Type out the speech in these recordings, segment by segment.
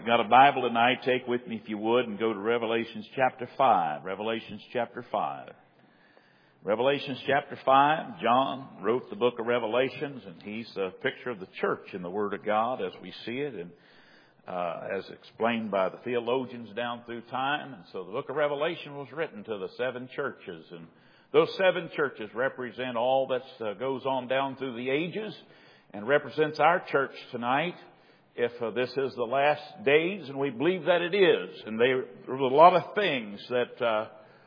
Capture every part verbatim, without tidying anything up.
I've got a Bible tonight. Take with me, if you would, and go to Revelations chapter five. Revelations chapter five. Revelations chapter five. John wrote the book of Revelations, and he's a picture of the church in the Word of God as we see it, and uh, as explained by the theologians down through time. And so the book of Revelation was written to the seven churches, and those seven churches represent all that uh, goes on down through the ages, and represents our church tonight. If uh, this is the last days, and we believe that it is. And there were a lot of things that uh,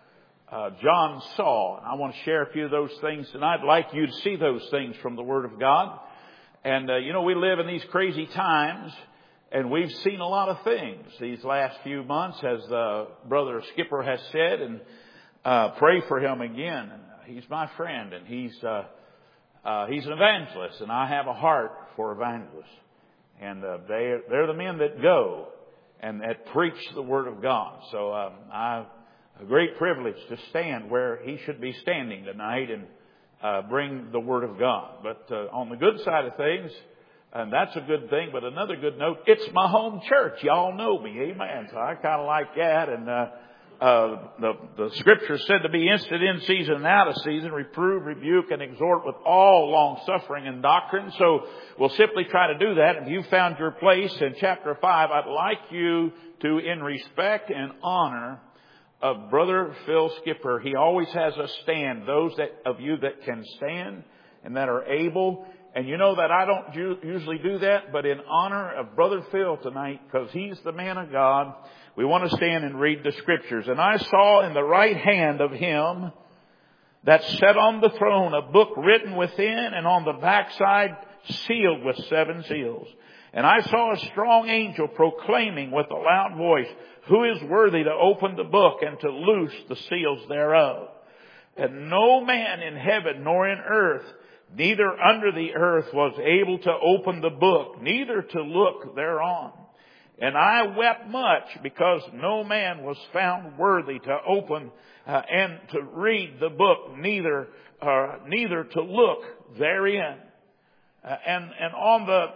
uh, John saw. And I want to share a few of those things tonight. I'd like you to see those things from the Word of God. And, uh, you know, we live in these crazy times, and we've seen a lot of things these last few months, as uh, Brother Skipper has said. And uh, pray for him again. And he's my friend, and he's, uh, uh, he's an evangelist, and I have a heart for evangelists. And uh, they, they're the men that go and that preach the Word of God. So um, I have a great privilege to stand where he should be standing tonight and uh, bring the Word of God. But uh, on the good side of things, and that's a good thing, but another good note, it's my home church. Y'all know me, amen. So I kind of like that. And uh, uh, the, the Scripture said to be instant in season and out of season, reprove, rebuke, and exhort with all long suffering and doctrine. So we'll simply try to do that. If you found your place in chapter five, I'd like you to, in respect and honor of Brother Phil Skipper, he always has us stand. Those that of you that can stand and that are able. And you know that I don't usually do that, but in honor of Brother Phil tonight, because he's the man of God, we want to stand and read the Scriptures. And I saw in the right hand of him that sat on the throne a book written within, and on the backside sealed with seven seals. And I saw a strong angel proclaiming with a loud voice, who is worthy to open the book and to loose the seals thereof? And no man in heaven nor in earth, neither under the earth, was able to open the book, neither to look thereon. And I wept much, because no man was found worthy to open uh, and to read the book, neither uh, neither to look therein. Uh, and and on the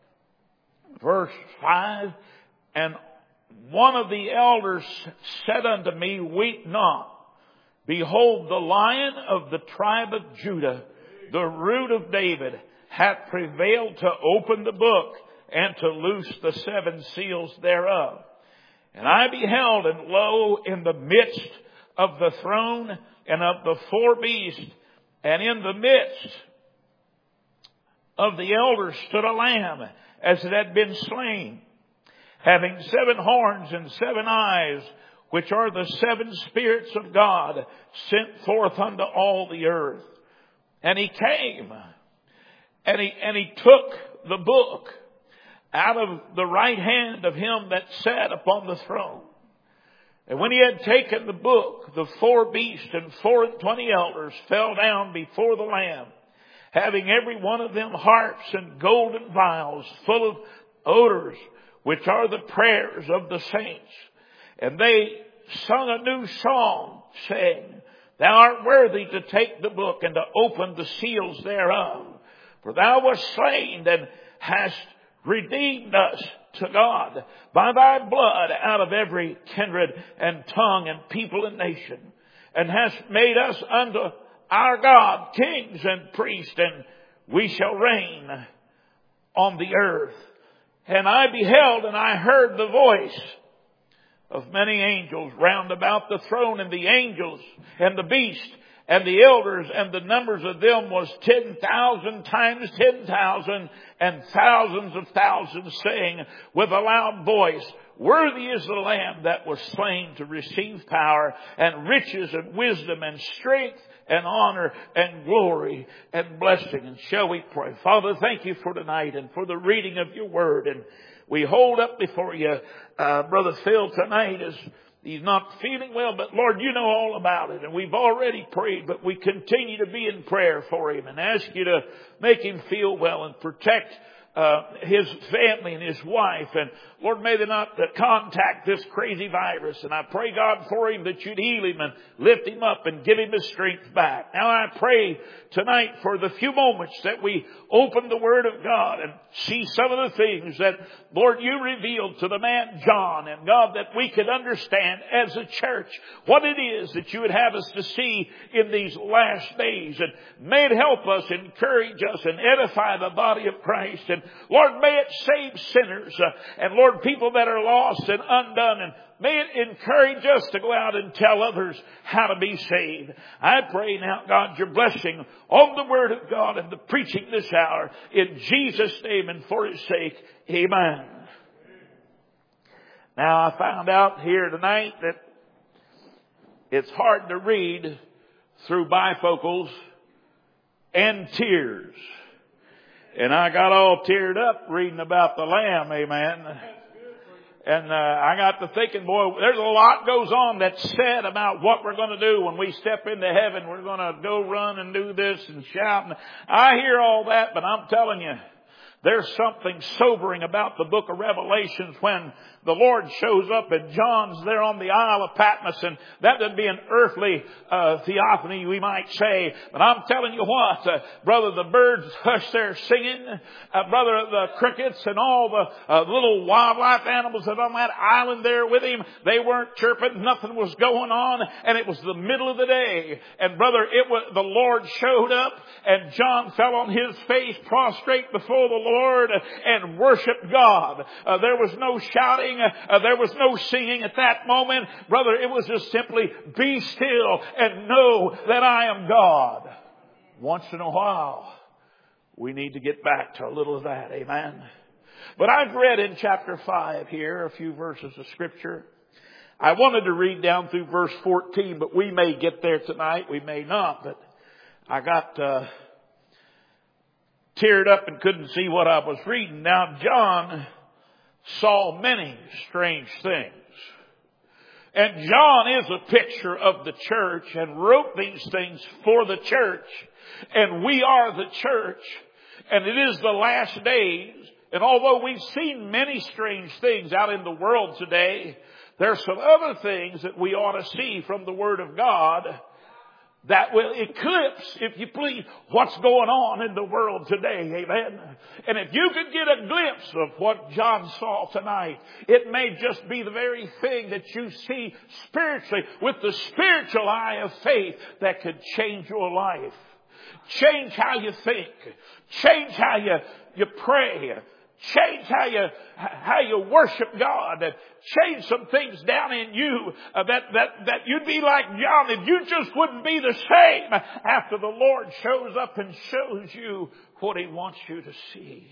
verse five, and one of the elders said unto me, weep not. Behold, the Lion of the tribe of Judah, the root of David, hath prevailed to open the book and to loose the seven seals thereof. And I beheld, and lo, in the midst of the throne and of the four beasts, and in the midst of the elders stood a lamb, as it had been slain, having seven horns and seven eyes, which are the seven spirits of God, sent forth unto all the earth. And he came, and he, and he took the book out of the right hand of him that sat upon the throne. And when he had taken the book, the four beasts and four and twenty elders fell down before the Lamb, having every one of them harps and golden vials full of odors, which are the prayers of the saints. And they sung a new song, saying, Thou art worthy to take the book and to open the seals thereof. For thou wast slain and hast redeemed us to God by thy blood out of every kindred and tongue and people and nation, and hast made us unto our God kings and priests, and we shall reign on the earth. And I beheld, and I heard the voice of many angels round about the throne, and the angels and the beast and the elders, and the numbers of them was ten thousand times ten thousand, and thousands of thousands, saying with a loud voice, Worthy is the Lamb that was slain to receive power and riches and wisdom and strength and honor and glory and blessing. And shall we pray? Father, thank you for tonight and for the reading of your word. And we hold up before you, uh, Brother Phil tonight, as he's not feeling well, but Lord, you know all about it. And we've already prayed, but we continue to be in prayer for him and ask you to make him feel well and protect uh, his family and his wife. And Lord, may they not uh, contact this crazy virus. And I pray, God, for him that you'd heal him and lift him up and give him his strength back. Now I pray tonight for the few moments that we open the Word of God and see some of the things that, Lord, you revealed to the man John. And God, that we could understand as a church what it is that you would have us to see in these last days. And may it help us, encourage us, and edify the body of Christ. And Lord, may it save sinners. Uh, and Lord, people that are lost and undone. And may it encourage us to go out and tell others how to be saved. I pray now, God, your blessing on the Word of God and the preaching this hour. In Jesus' name and for His sake, amen. Now, I found out here tonight that it's hard to read through bifocals and tears. And I got all teared up reading about the Lamb, amen. And uh, I got to thinking, boy, there's a lot goes on that's said about what we're going to do when we step into heaven. We're going to go run and do this and shout. And I hear all that, but I'm telling you, there's something sobering about the book of Revelations when the Lord shows up and John's there on the Isle of Patmos, and that would be an earthly uh, theophany, we might say. But I'm telling you what, uh, brother, the birds hush their singing, uh, brother, the crickets and all the uh, little wildlife animals that on that island there with him, they weren't chirping, nothing was going on, and it was the middle of the day. And brother, it was the Lord showed up, and John fell on his face prostrate before the Lord and worshiped God. Uh, there was no shouting. Uh, there was no singing at that moment. Brother, it was just simply be still and know that I am God. Once in a while, we need to get back to a little of that. Amen. But I've read in chapter five here a few verses of Scripture. I wanted to read down through verse fourteen, but we may get there tonight. We may not. But I got uh, teared up and couldn't see what I was reading. Now, John saw many strange things. And John is a picture of the church and wrote these things for the church. And we are the church. And it is the last days. And although we've seen many strange things out in the world today, there are some other things that we ought to see from the Word of God that will eclipse, if you please, what's going on in the world today. Amen. And if you could get a glimpse of what John saw tonight, it may just be the very thing that you see spiritually with the spiritual eye of faith that could change your life. Change how you think. Change how you, you pray. Change how you how you worship God, and change some things down in you uh, that that that you'd be like John, and you just wouldn't be the same after the Lord shows up and shows you what He wants you to see.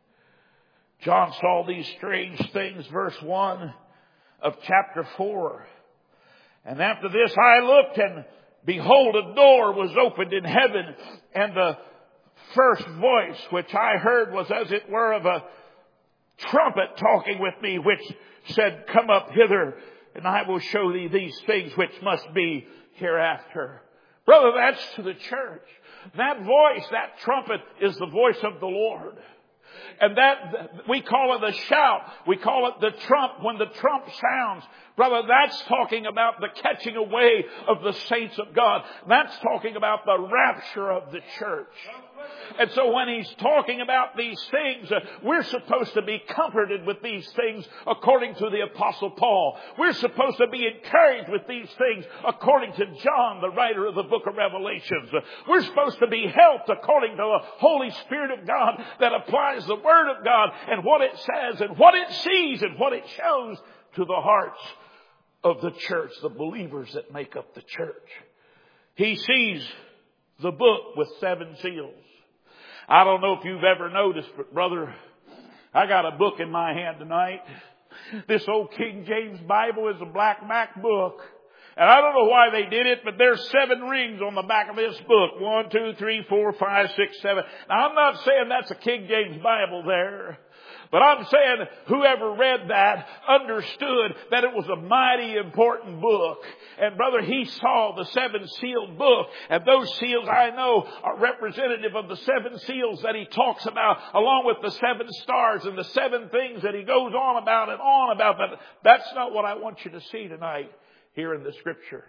John saw these strange things, verse one of chapter four. And after this I looked, and behold, a door was opened in heaven, and the first voice which I heard was as it were of a trumpet talking with me, which said, come up hither, and I will show thee these things which must be hereafter. Brother, that's to the church. That voice, that trumpet, is the voice of the Lord. And that, we call it a shout. We call it the trump. When the trump sounds, brother, that's talking about the catching away of the saints of God. That's talking about the rapture of the church. And so when he's talking about these things, uh, we're supposed to be comforted with these things according to the Apostle Paul. We're supposed to be encouraged with these things according to John, the writer of the book of Revelations. Uh, we're supposed to be helped according to the Holy Spirit of God that applies the Word of God and what it says and what it sees and what it shows to the hearts of the church, the believers that make up the church. He sees the book with seven seals. I don't know if you've ever noticed, but brother, I got a book in my hand tonight. This old King James Bible is a black Mac book. And I don't know why they did it, but there's seven rings on the back of this book. One, two, three, four, five, six, seven. Now I'm not saying that's a King James Bible there. But I'm saying whoever read that understood that it was a mighty important book. And brother, he saw the seven sealed book. And those seals, I know, are representative of the seven seals that he talks about, along with the seven stars and the seven things that he goes on about and on about. But that's not what I want you to see tonight here in the Scripture.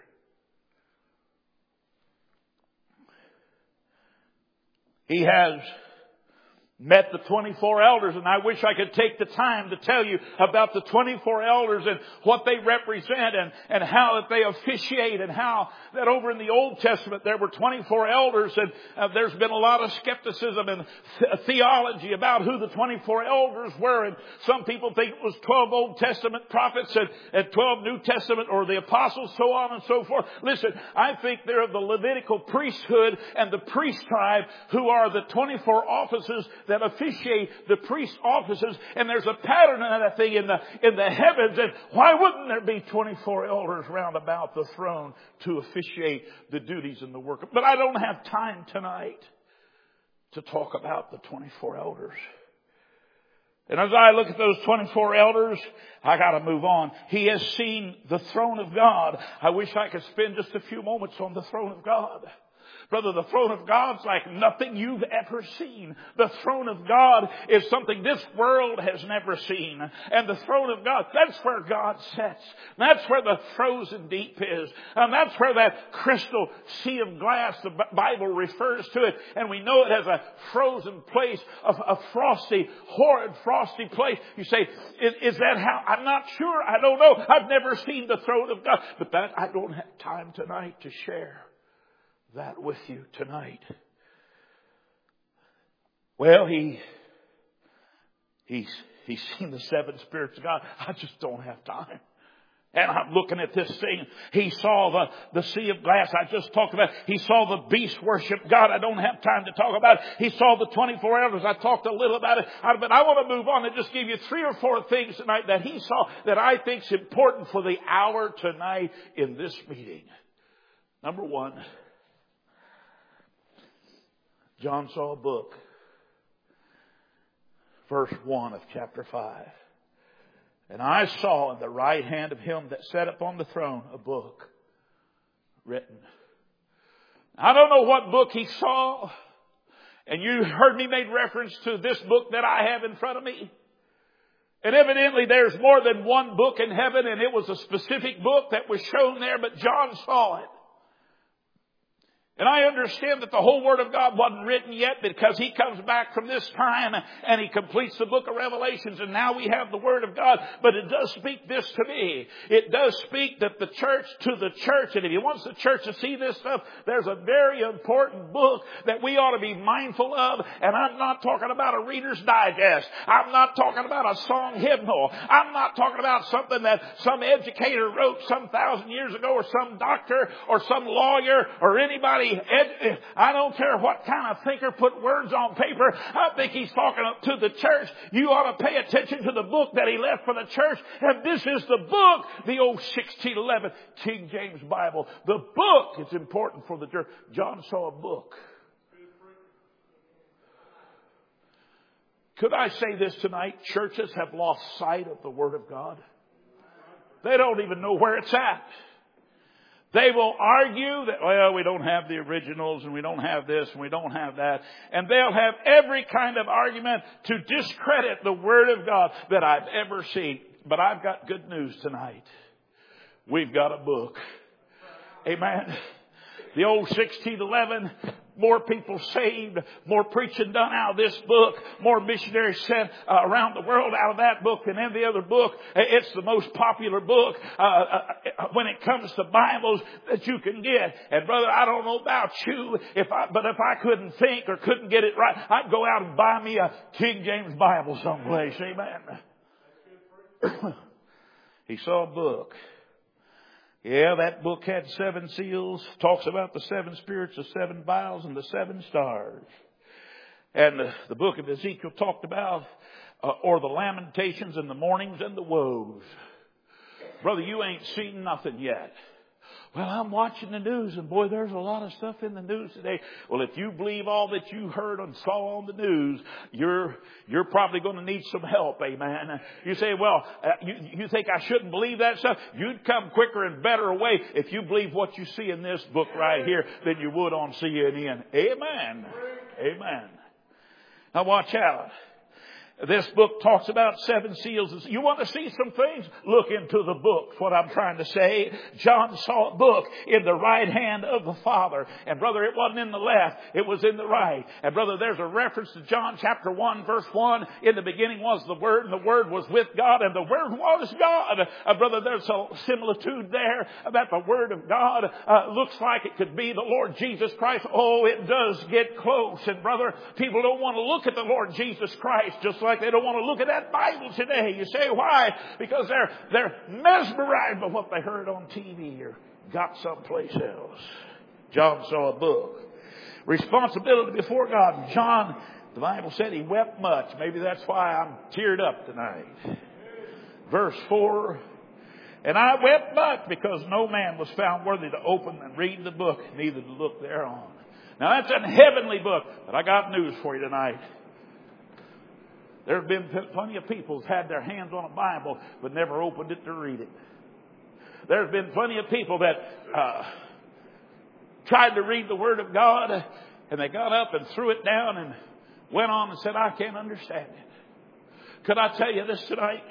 He has met the twenty-four elders, and I wish I could take the time to tell you about the twenty-four elders and what they represent and, and how that they officiate, and how that over in the Old Testament there were twenty-four elders, and uh, there's been a lot of skepticism and th- theology about who the twenty-four elders were, and some people think it was twelve Old Testament prophets and, and twelve New Testament or the apostles, so on and so forth. Listen, I think they're of the Levitical priesthood and the priest tribe, who are the twenty-four offices that officiate the priest offices, and there's a pattern of that thing in the in the heavens. And why wouldn't there be twenty-four elders round about the throne to officiate the duties and the work? But I don't have time tonight to talk about the twenty-four elders. And as I look at those twenty-four elders, I got to move on. He has seen the throne of God. I wish I could spend just a few moments on the throne of God. Brother, the throne of God's like nothing you've ever seen. The throne of God is something this world has never seen. And the throne of God, that's where God sits. That's where the frozen deep is. And that's where that crystal sea of glass, the Bible refers to it. And we know it as a frozen place, a, a frosty, horrid, frosty place. You say, is, is that how? I'm not sure. I don't know. I've never seen the throne of God. But that, I don't have time tonight to share that with you tonight. Well, he he's he's seen the seven spirits of God. I just don't have time. And I'm looking at this thing. He saw the, the sea of glass I just talked about. He saw the beast worship God. I don't have time to talk about it. He saw the twenty-four elders. I talked a little about it. But I want to move on and just give you three or four things tonight that he saw that I think is important for the hour tonight in this meeting. Number one, John saw a book. Verse one of chapter five. And I saw in the right hand of him that sat upon the throne a book written. I don't know what book he saw. And you heard me make reference to this book that I have in front of me. And evidently there's more than one book in heaven, and it was a specific book that was shown there, but John saw it. And I understand that the whole Word of God wasn't written yet, because He comes back from this time and He completes the book of Revelations, and now we have the Word of God. But it does speak this to me. It does speak that the church to the church, and if He wants the church to see this stuff, there's a very important book that we ought to be mindful of. And I'm not talking about a Reader's Digest. I'm not talking about a song hymnal. I'm not talking about something that some educator wrote some thousand years ago, or some doctor, or some lawyer, or anybody. I don't care what kind of thinker put words on paper. I think he's talking to the church. You ought to pay attention to the book that he left for the church. And this is the book, the old sixteen eleven King James Bible. The book is important for the church. John saw a book. Could I say this tonight? Churches have lost sight of the Word of God. They don't even know where it's at. They will argue that, well, we don't have the originals, and we don't have this, and we don't have that. And they'll have every kind of argument to discredit the Word of God that I've ever seen. But I've got good news tonight. We've got a book. Amen. The old sixteen eleven, more people saved, more preaching done out of this book, more missionaries sent uh, around the world out of that book than any other book. It's the most popular book uh, uh, when it comes to Bibles that you can get. And brother, I don't know about you, if I, but if I couldn't think or couldn't get it right, I'd go out and buy me a King James Bible someplace. Amen. He saw a book. Yeah, that book had seven seals. Talks about the seven spirits, the seven vials, and the seven stars. And the, the book of Ezekiel talked about, uh, or the lamentations and the mournings and the woes. Brother, you ain't seen nothing yet. Well, I'm watching the news, and boy, there's a lot of stuff in the news today. Well, if you believe all that you heard and saw on the news, you're you're probably going to need some help, amen. You say, well, uh, you, you think I shouldn't believe that stuff? You'd come quicker and better away if you believe what you see in this book right here than you would on C N N. Amen. Amen. Now watch out. This book talks about seven seals. You want to see some things? Look into the book. What I'm trying to say. John saw a book in the right hand of the Father. And brother, it wasn't in the left. It was in the right. And brother, there's a reference to John chapter one, verse one. In the beginning was the Word, and the Word was with God, and the Word was God. Uh, brother, there's a similitude there about the Word of God. Uh, looks like it could be the Lord Jesus Christ. Oh, it does get close. And brother, people don't want to look at the Lord Jesus Christ just like they don't want to look at that Bible today. You say, why? Because they're they're mesmerized by what they heard on T V or got someplace else. John saw a book. Responsibility before God. John, the Bible said he wept much. Maybe that's why I'm teared up tonight. Verse four. And I wept much because no man was found worthy to open and read the book, neither to look thereon. Now that's a heavenly book, but I got news for you tonight. There have been plenty of people who've had their hands on a Bible but never opened it to read it. There's been plenty of people that uh, tried to read the Word of God, and they got up and threw it down and went on and said, I can't understand it. Could I tell you this tonight?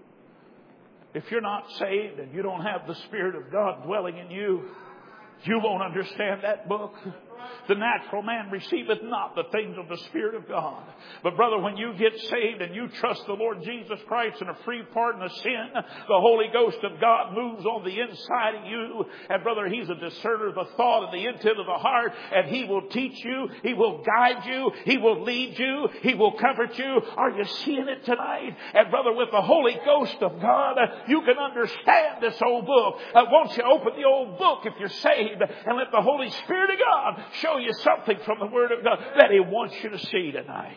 If you're not saved and you don't have the Spirit of God dwelling in you, you won't understand that book. The natural man receiveth not the things of the Spirit of God. But brother, when you get saved and you trust the Lord Jesus Christ and a free pardon of sin, the Holy Ghost of God moves on the inside of you. And brother, He's a discerner of the thought and the intent of the heart. And He will teach you. He will guide you. He will lead you. He will comfort you. Are you seeing it tonight? And brother, with the Holy Ghost of God, you can understand this old book. Uh, won't you open the old book if you're saved and let the Holy Spirit of God show you something from the Word of God that He wants you to see tonight.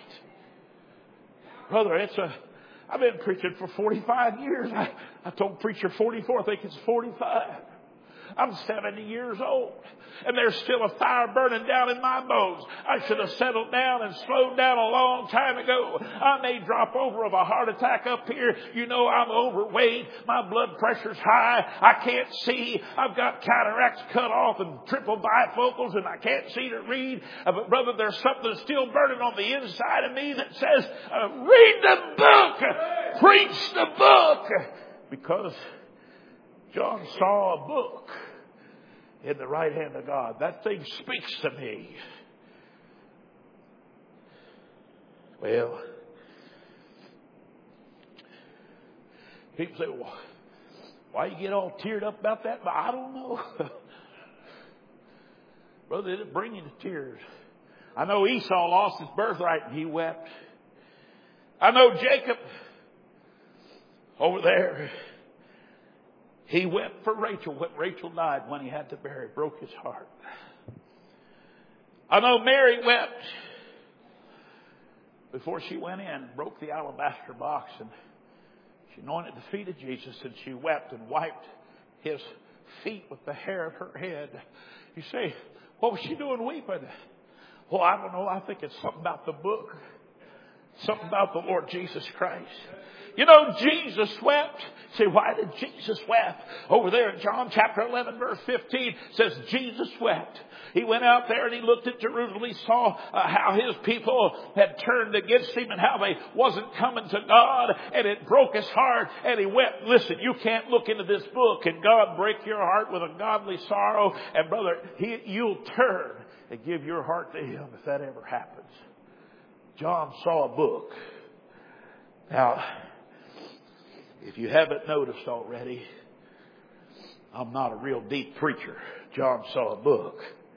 Brother, it's a, I've been preaching for forty-five years. I, I told preacher forty-four, I think it's forty-five. I'm seventy years old, and there's still a fire burning down in my bones. I should have settled down and slowed down a long time ago. I may drop over of a heart attack up here. You know, I'm overweight. My blood pressure's high. I can't see. I've got cataracts cut off and triple bifocals, and I can't see to read. Uh, but brother, there's something still burning on the inside of me that says, uh, read the book. Preach the book. Because John saw a book in the right hand of God. That thing speaks to me. Well, people say, well, why you get all teared up about that? But I don't know. Brother, did it bring you to tears? I know Esau lost his birthright and he wept. I know Jacob over there, he wept for Rachel. When Rachel died, when he had to bury, it broke his heart. I know Mary wept before she went in, broke the alabaster box, and she anointed the feet of Jesus, and she wept and wiped His feet with the hair of her head. You say, what was she doing weeping? Well, I don't know. I think it's something about the book. Something about the Lord Jesus Christ. You know, Jesus wept. Say, why did Jesus wept? Over there in John chapter eleven, verse fifteen, says Jesus wept. He went out there and he looked at Jerusalem. He saw uh, how his people had turned against him and how they wasn't coming to God. And it broke his heart and he wept. Listen, you can't look into this book and God break your heart with a godly sorrow. And brother, he, you'll turn and give your heart to Him if that ever happens. John saw a book. Now, if you haven't noticed already, I'm not a real deep preacher. John saw a book.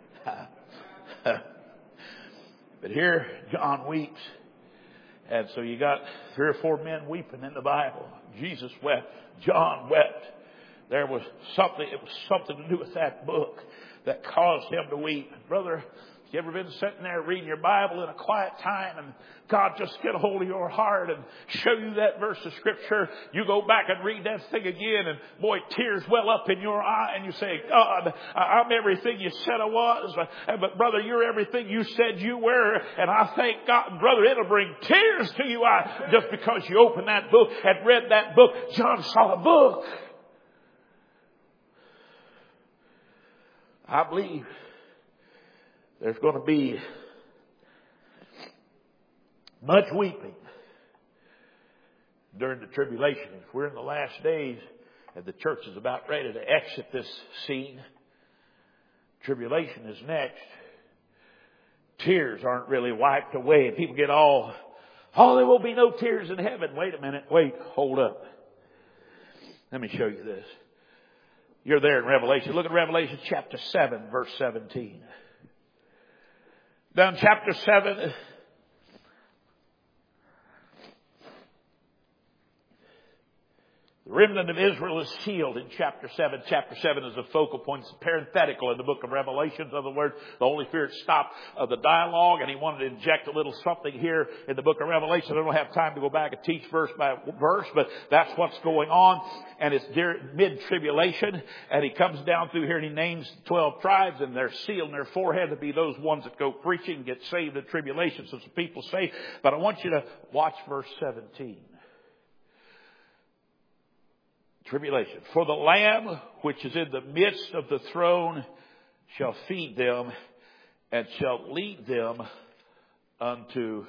But here, John weeps. And so you got three or four men weeping in the Bible. Jesus wept. John wept. There was something, it was something to do with that book that caused him to weep. Brother, You ever been sitting there reading your Bible in a quiet time and God just get a hold of your heart and show you that verse of Scripture? You go back and read that thing again and boy, tears well up in your eye and you say, God, I'm everything you said I was. But brother, you're everything you said you were. And I thank God, brother, it'll bring tears to your eye just because you opened that book and read that book. John saw a book. I believe there's going to be much weeping during the tribulation. If we're in the last days and the church is about ready to exit this scene, tribulation is next. Tears aren't really wiped away. And people get all, oh, there will be no tears in heaven. Wait a minute. Wait, hold up. Let me show you this. You're there in Revelation. Look at Revelation chapter seven, verse seventeen. Down chapter seven, the remnant of Israel is sealed in chapter seven. Chapter seven is a focal point. It's parenthetical in the book of Revelation. In other words, the Holy Spirit stopped uh, the dialogue and He wanted to inject a little something here in the book of Revelation. I don't have time to go back and teach verse by verse, but that's what's going on. And it's mid-tribulation. And He comes down through here and He names twelve tribes, and they're sealed in their forehead to be those ones that go preaching, get saved in tribulation. So some people say, but I want you to watch verse seventeen. Tribulation. For the Lamb which is in the midst of the throne shall feed them and shall lead them unto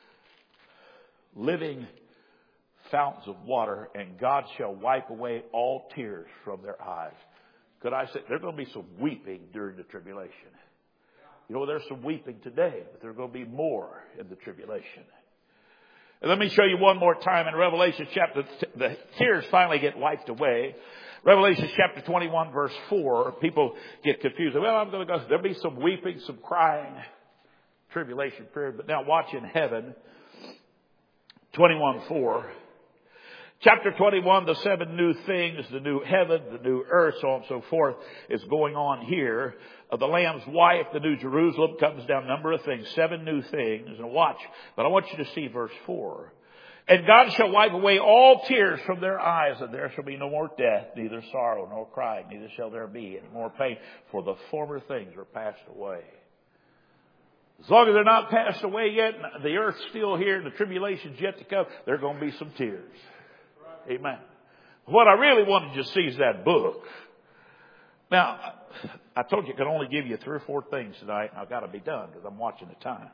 living fountains of water, and God shall wipe away all tears from their eyes. Could I say, there's going to be some weeping during the tribulation. You know, there's some weeping today, but there's going to be more in the tribulation. And let me show you one more time in Revelation chapter, the tears finally get wiped away. Revelation chapter twenty-one verse four, people get confused. Well, I'm going to go, there'll be some weeping, some crying, tribulation period. But now watch in heaven, twenty-one four. Chapter twenty-one, the seven new things, the new heaven, the new earth, so on and so forth, is going on here. Uh, the Lamb's wife, the new Jerusalem, comes down a number of things, seven new things. And watch, but I want you to see verse four. And God shall wipe away all tears from their eyes, and there shall be no more death, neither sorrow nor crying, neither shall there be any more pain, for the former things are passed away. As long as they're not passed away yet, the earth's still here, the tribulation's yet to come, there are going to be some tears. Amen. What I really wanted you to see is that book. Now, I told you I could only give you three or four things tonight, and I've got to be done because I'm watching the time.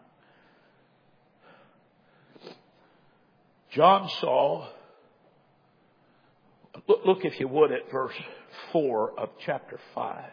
John saw, look, look if you would at verse four of chapter five.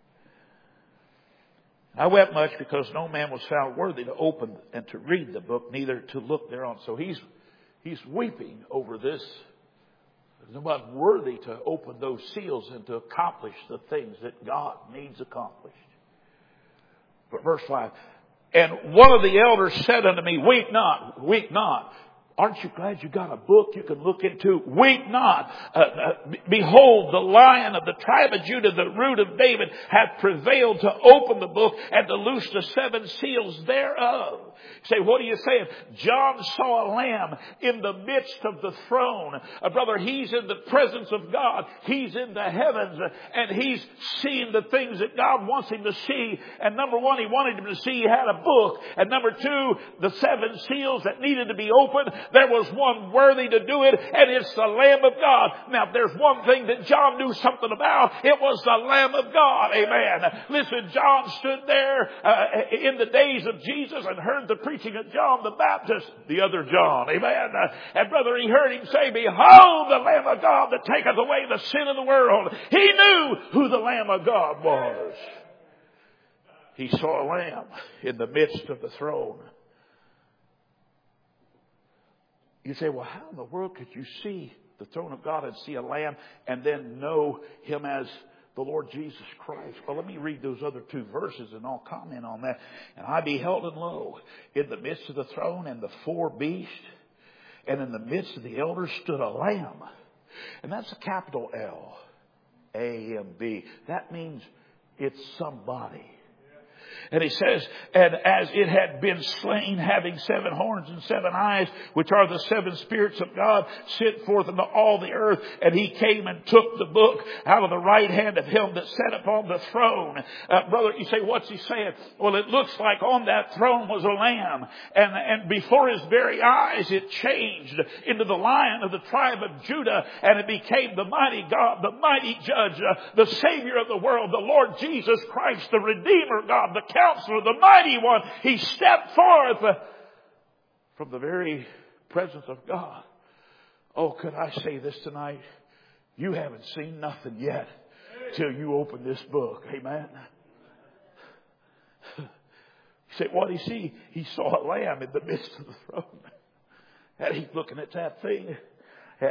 I wept much because no man was found worthy to open and to read the book, neither to look thereon. So he's, he's weeping over this. There's nobody worthy to open those seals and to accomplish the things that God needs accomplished. But verse five, and one of the elders said unto me, weep not, weep not. Aren't you glad you got a book you can look into? Weep not. Uh, uh, behold, the Lion of the tribe of Judah, the root of David, hath prevailed to open the book and to loose the seven seals thereof. You say, what are you saying? John saw a lamb in the midst of the throne. Uh, brother, he's in the presence of God. He's in the heavens, uh, and he's seeing the things that God wants him to see. And number one, he wanted him to see he had a book. And number two, the seven seals that needed to be opened. There was one worthy to do it, and it's the Lamb of God. Now, if there's one thing that John knew something about, it was the Lamb of God. Amen. Listen, John stood there uh, in the days of Jesus and heard the preaching of John the Baptist, the other John. Amen. Uh, and brother, he heard him say, behold the Lamb of God that taketh away the sin of the world. He knew who the Lamb of God was. He saw a lamb in the midst of the throne. You say, well, how in the world could you see the throne of God and see a lamb and then know him as the Lord Jesus Christ? Well, let me read those other two verses and I'll comment on that. And I beheld, and lo, in the midst of the throne and the four beasts, and in the midst of the elders stood a lamb. And that's a capital L, A M B. That means it's somebody. And he says, and as it had been slain, having seven horns and seven eyes, which are the seven spirits of God, sent forth into all the earth. And he came and took the book out of the right hand of him that sat upon the throne. Uh, brother, you say, what's he saying? Well, it looks like on that throne was a lamb. And, and before his very eyes, it changed into the Lion of the tribe of Judah. And it became the mighty God, the mighty judge, uh, the Savior of the world, the Lord Jesus Christ, the Redeemer God, the Counselor, the Mighty One. He stepped forth uh, from the very presence of God. Oh, could I say this tonight? You haven't seen nothing yet till you open this book. Amen. You say, what did he see? He saw a lamb in the midst of the throne. And he's looking at that thing. And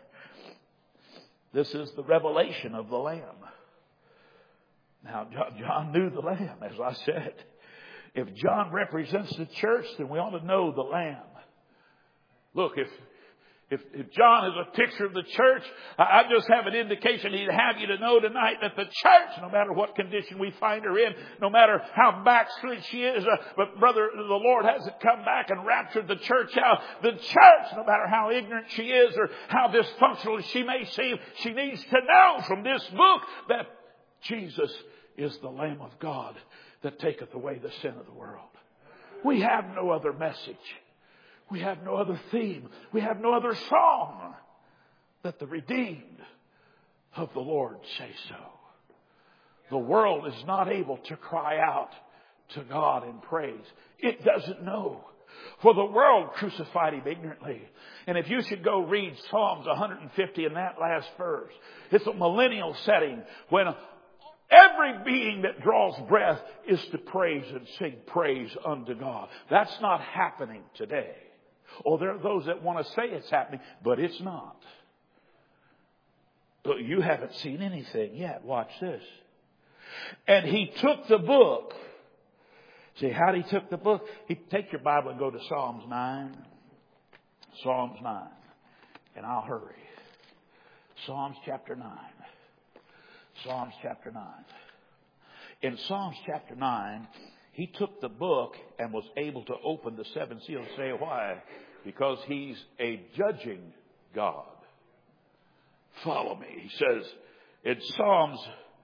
this is the revelation of the Lamb. Now, John knew the Lamb, as I said. If John represents the church, then we ought to know the Lamb. Look, if If, if John is a picture of the church, I just have an indication he'd have you to know tonight that the church, no matter what condition we find her in, no matter how backslid she is, uh, but brother, the Lord hasn't come back and raptured the church out. The church, no matter how ignorant she is or how dysfunctional she may seem, she needs to know from this book that Jesus is the Lamb of God that taketh away the sin of the world. We have no other message. We have no other theme. We have no other song that the redeemed of the Lord say so. The world is not able to cry out to God in praise. It doesn't know. For the world crucified him ignorantly. And if you should go read Psalms one hundred fifty in that last verse, it's a millennial setting when every being that draws breath is to praise and sing praise unto God. That's not happening today. Oh, there are those that want to say it's happening, but it's not. But you haven't seen anything yet. Watch this. And he took the book. See, how did he took the book? He take your Bible and go to Psalms nine. Psalms nine. And I'll hurry. Psalms chapter nine. Psalms chapter nine. In Psalms chapter nine, he took the book and was able to open the seven seals. Say why? Because he's a judging God. Follow me. He says in Psalms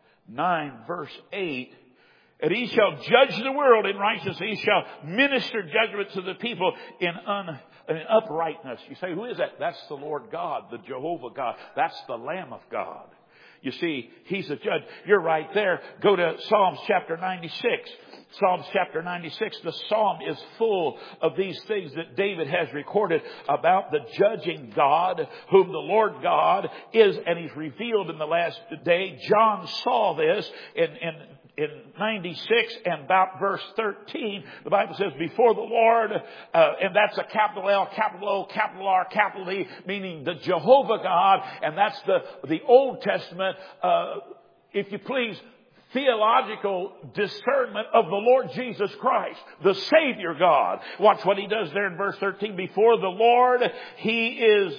nine verse eight, and he shall judge the world in righteousness. He shall minister judgment to the people in, un, in uprightness. You say, who is that? That's the Lord God, the Jehovah God. That's the Lamb of God. You see, he's a judge. You're right there. Go to Psalms chapter ninety-six. Psalms chapter ninety-six, the psalm is full of these things that David has recorded about the judging God, whom the Lord God is, and he's revealed in the last day. John saw this in, in, in ninety-six and about verse thirteen. The Bible says, before the Lord, uh, and that's a capital L, capital O, capital R, capital E, meaning the Jehovah God, and that's the, the Old Testament, uh, if you please, theological discernment of the Lord Jesus Christ, the Savior God. Watch what he does there in verse thirteen. Before the Lord, he is,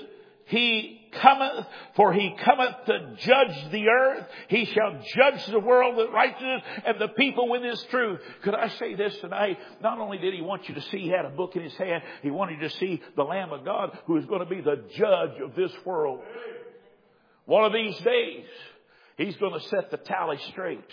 he cometh, for he cometh to judge the earth. He shall judge the world with righteousness and the people with his truth. Could I say this tonight? Not only did he want you to see he had a book in his hand, he wanted you to see the Lamb of God who is going to be the judge of this world. One of these days, he's going to set the tally straight.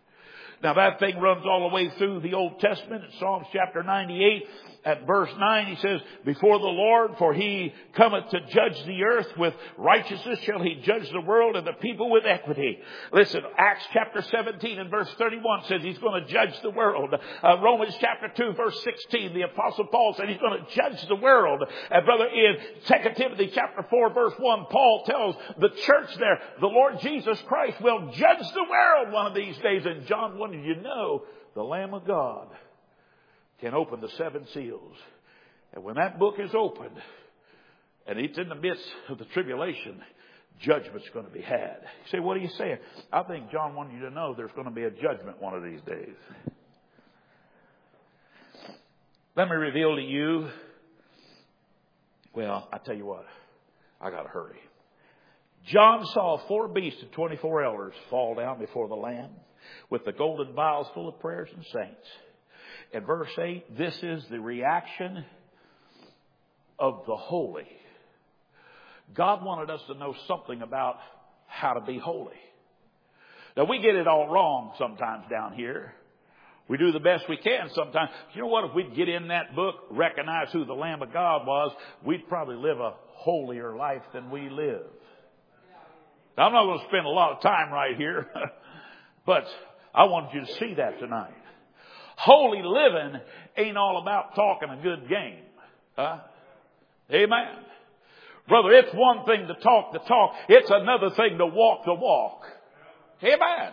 Now that thing runs all the way through the Old Testament. In Psalms chapter ninety-eight at verse nine, he says, before the Lord, for he cometh to judge the earth with righteousness, shall he judge the world and the people with equity. Listen, Acts chapter seventeen and verse thirty-one says he's going to judge the world. Uh, Romans chapter two verse sixteen, the Apostle Paul said he's going to judge the world. And brother, in Second Timothy chapter four verse one, Paul tells the church there, the Lord Jesus Christ will judge the world one of these days. And John wanted you to know the Lamb of God can open the seven seals. And when that book is opened, and it's in the midst of the tribulation, judgment's going to be had. You say, what are you saying? I think John wanted you to know there's going to be a judgment one of these days. Let me reveal to you, well, I tell you what, I got to hurry. John saw four beasts and twenty-four elders fall down before the Lamb with the golden vials full of prayers and saints. In verse eight, this is the reaction of the holy. God wanted us to know something about how to be holy. Now, we get it all wrong sometimes down here. We do the best we can sometimes. You know what? If we'd get in that book, recognize who the Lamb of God was, we'd probably live a holier life than we live. Now, I'm not going to spend a lot of time right here, but I want you to see that tonight. Holy living ain't all about talking a good game. Huh? Amen. Brother, it's one thing to talk the talk. It's another thing to walk the walk. Amen.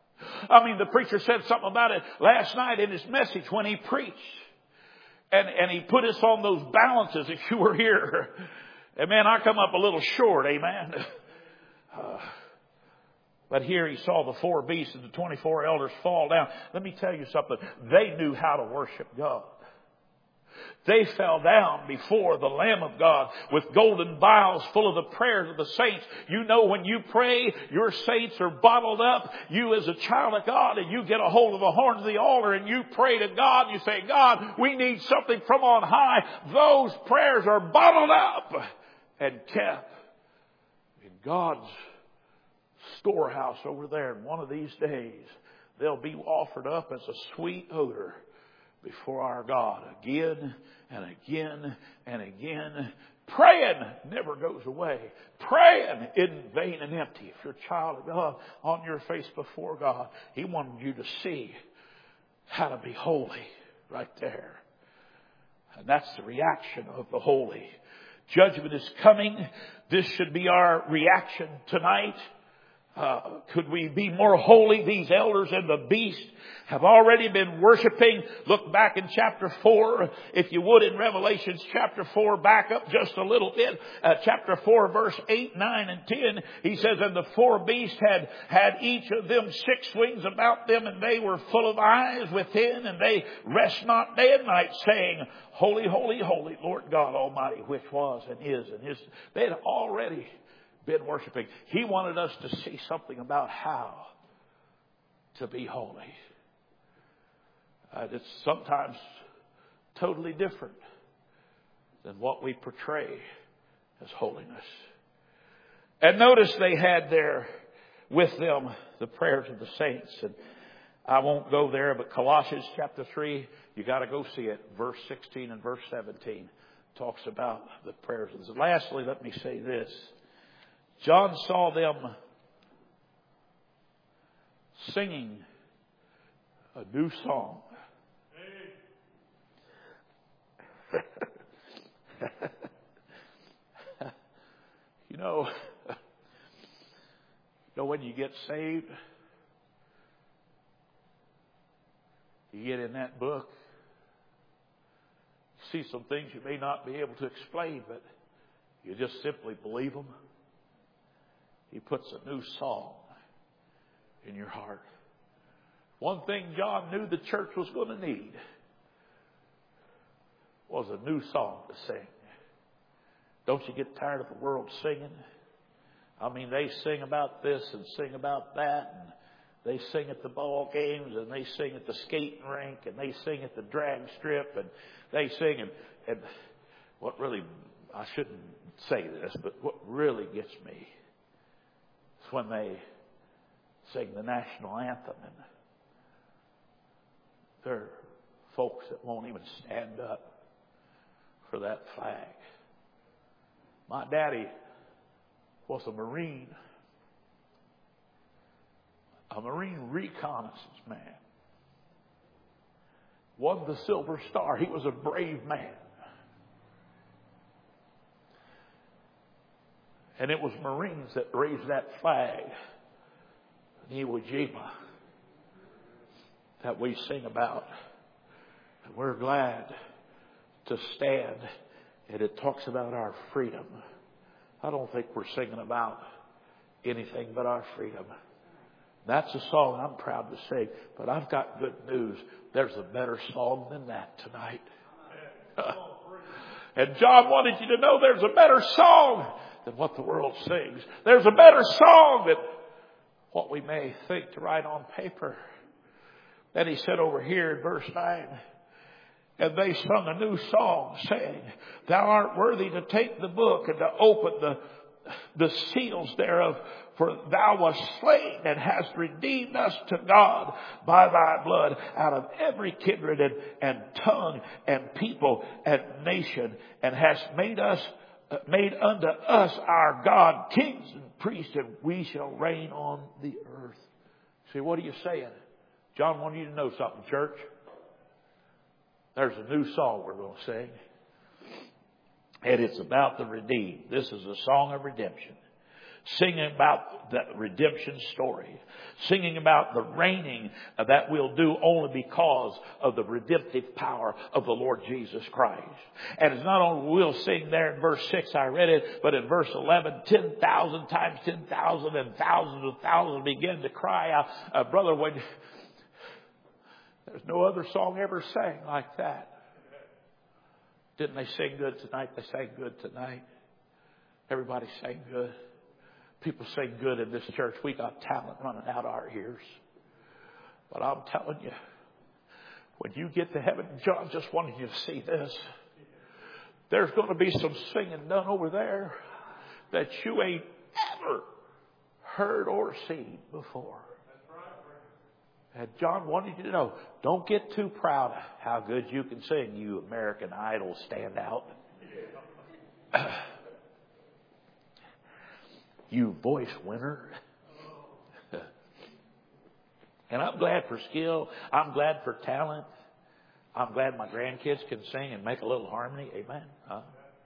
I mean, the preacher said something about it last night in his message when he preached. And, and he put us on those balances if you were here. And man, I come up a little short. Amen. Uh, but here he saw the four beasts and the twenty-four elders fall down. Let me tell you something. They knew how to worship God. They fell down before the Lamb of God with golden vials full of the prayers of the saints. You know, when you pray, your saints are bottled up. You as a child of God, and you get a hold of the horns of the altar and you pray to God and you say, God, we need something from on high. Those prayers are bottled up and kept in God's storehouse over there. And one of these days, they'll be offered up as a sweet odor before our God again and again and again. Praying never goes away. Praying isn't vain and empty. If you're a child of God, on your face before God, He wanted you to see how to be holy right there. And that's the reaction of the holy. Judgment is coming. This should be our reaction tonight. Uh, could we be more holy? These elders and the beast have already been worshiping. Look back in chapter four, if you would, in Revelations chapter four, back up just a little bit. Uh, chapter four, verse eight, nine, and ten. He says, and the four beasts had, had each of them six wings about them, and they were full of eyes within, and they rest not day and night, saying, Holy, holy, holy, Lord God Almighty, which was and is and is. They had already been worshiping. He wanted us to see something about how to be holy. Uh, it's sometimes totally different than what we portray as holiness. And notice they had there with them the prayers of the saints. And I won't go there, but Colossians chapter three, you got to go see it. Verse sixteen and verse seventeen talks about the prayers of the saints. Lastly, let me say this. John saw them singing a new song. you know, you know, when you get saved, you get in that book, you see some things you may not be able to explain, but you just simply believe them. He puts a new song in your heart. One thing John knew the church was going to need was a new song to sing. Don't you get tired of the world singing? I mean, they sing about this and sing about that, and they sing at the ball games, and they sing at the skating rink, and they sing at the drag strip, and they sing. And, and what really, I shouldn't say this, but what really gets me when they sing the national anthem, and there are folks that won't even stand up for that flag. My daddy was a Marine, a Marine reconnaissance man, won the Silver Star. He was a brave man. And it was Marines that raised that flag in Iwo Jima that we sing about. And we're glad to stand. And it talks about our freedom. I don't think we're singing about anything but our freedom. That's a song I'm proud to sing. But I've got good news. There's a better song than that tonight. And John wanted you to know there's a better song than what the world sings. There's a better song than what we may think to write on paper. Then he said over here in verse nine, and they sung a new song, saying, Thou art worthy to take the book and to open the, the seals thereof, for thou wast slain and hast redeemed us to God by thy blood out of every kindred and, and tongue and people and nation, and hast made us made unto us our God kings and priests, and we shall reign on the earth. See, what are you saying? John wanted you to know something, church. There's a new song we're going to sing. And it's about the redeemed. This is a song of redemption. Singing about the redemption story. Singing about the reigning that we'll do only because of the redemptive power of the Lord Jesus Christ. And it's not only we'll sing there in verse six, I read it, but in verse eleven, ten thousand times ten thousand and thousands of thousands begin to cry out. Uh, brother, when there's no other song ever sang like that. Didn't they sing good tonight? They sang good tonight. Everybody sang good. People sing good in this church. We got talent running out our ears. But I'm telling you, when you get to heaven, John just wanted you to see this. There's going to be some singing done over there that you ain't ever heard or seen before. And John wanted you to know, don't get too proud of how good you can sing, you American Idol standout. You voice winner. And I'm glad for skill. I'm glad for talent. I'm glad my grandkids can sing and make a little harmony. Amen. Huh?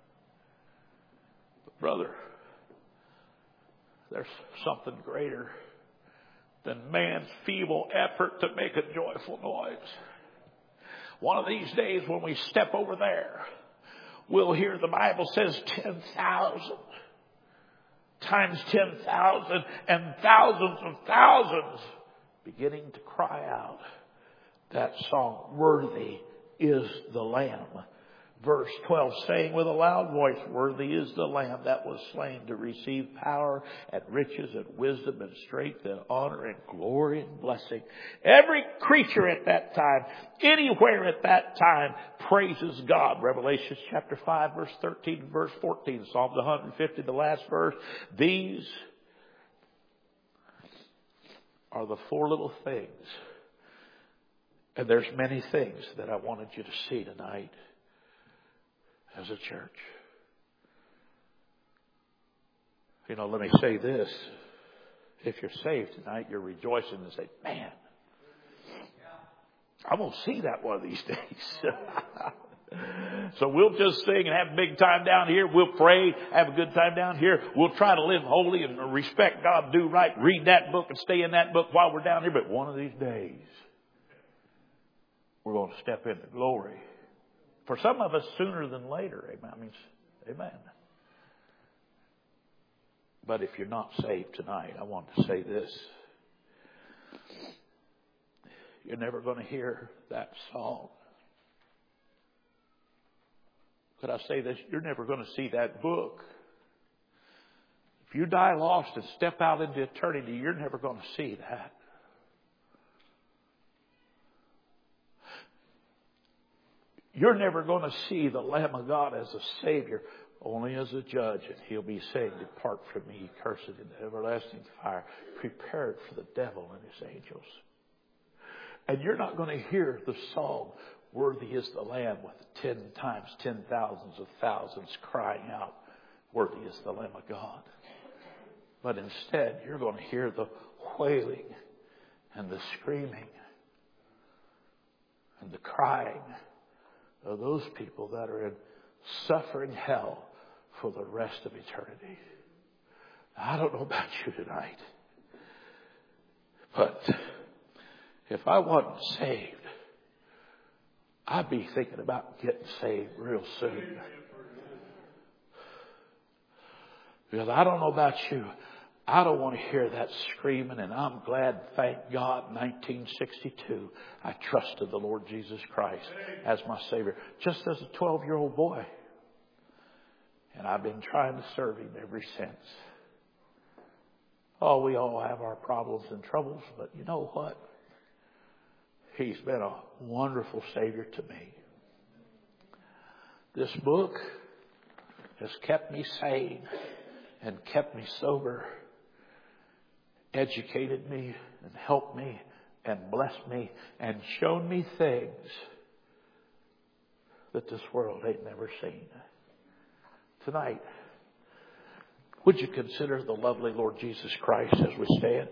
But brother, there's something greater than man's feeble effort to make a joyful noise. One of these days when we step over there, we'll hear the Bible says ten thousand times ten thousand and thousands of thousands beginning to cry out that song, Worthy is the Lamb. Verse twelve, saying with a loud voice, Worthy is the Lamb that was slain to receive power and riches and wisdom and strength and honor and glory and blessing. Every creature at that time, anywhere at that time, praises God. Revelation chapter five, verse thirteen and verse fourteen. Psalm one hundred fifty, the last verse. These are the four little things. And there's many things that I wanted you to see tonight as a church. You know, let me say this. If you're saved tonight, you're rejoicing and say, man, I'm going to see that one of these days. So we'll just sing and have a big time down here. We'll pray, have a good time down here. We'll try to live holy and respect God, do right, read that book and stay in that book while we're down here. But one of these days, we're going to step into glory. For some of us, sooner than later. Amen. I mean, amen. But if you're not saved tonight, I want to say this. You're never going to hear that song. Could I say this? You're never going to see that book. If you die lost and step out into eternity, you're never going to see that. You're never going to see the Lamb of God as a Savior, only as a judge. And He'll be saying, Depart from me, cursed, into everlasting fire, prepared for the devil and his angels. And you're not going to hear the song, Worthy is the Lamb, with ten times ten thousands of thousands crying out, Worthy is the Lamb of God. But instead, you're going to hear the wailing and the screaming and the crying of those people that are in suffering hell for the rest of eternity. I don't know about you tonight, but if I wasn't saved, I'd be thinking about getting saved real soon. Because I don't know about you, I don't want to hear that screaming, and I'm glad, thank God, nineteen sixty-two, I trusted the Lord Jesus Christ as my Savior. Just as a twelve-year-old boy. And I've been trying to serve Him ever since. Oh, we all have our problems and troubles, but you know what? He's been a wonderful Savior to me. This book has kept me sane and kept me sober, educated me and helped me and blessed me and shown me things that this world ain't never seen. Tonight, would you consider the lovely Lord Jesus Christ as we stand?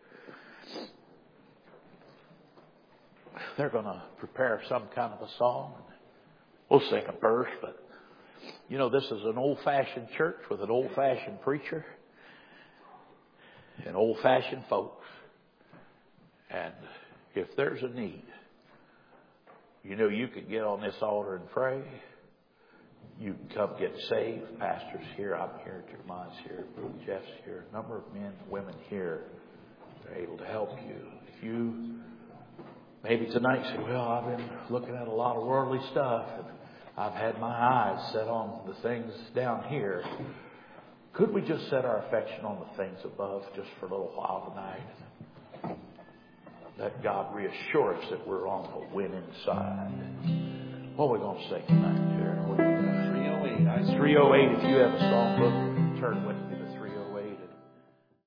They're going to prepare some kind of a song. We'll sing a verse, but you know, this is an old-fashioned church with an old-fashioned preacher and old-fashioned folks. And if there's a need, you know, you can get on this altar and pray. You can come get saved. Pastor's here. I'm here. Jeremiah's here. Brother Jeff's here. A number of men and women here. They're able to help you. If you maybe tonight say, well, I've been looking at a lot of worldly stuff and I've had my eyes set on the things down here. Could we just set our affection on the things above just for a little while tonight? Let God reassure us that we're on the winning side. What are we going to sing tonight, Jared? three oh eight. three oh eight. If you have a songbook, turn with me.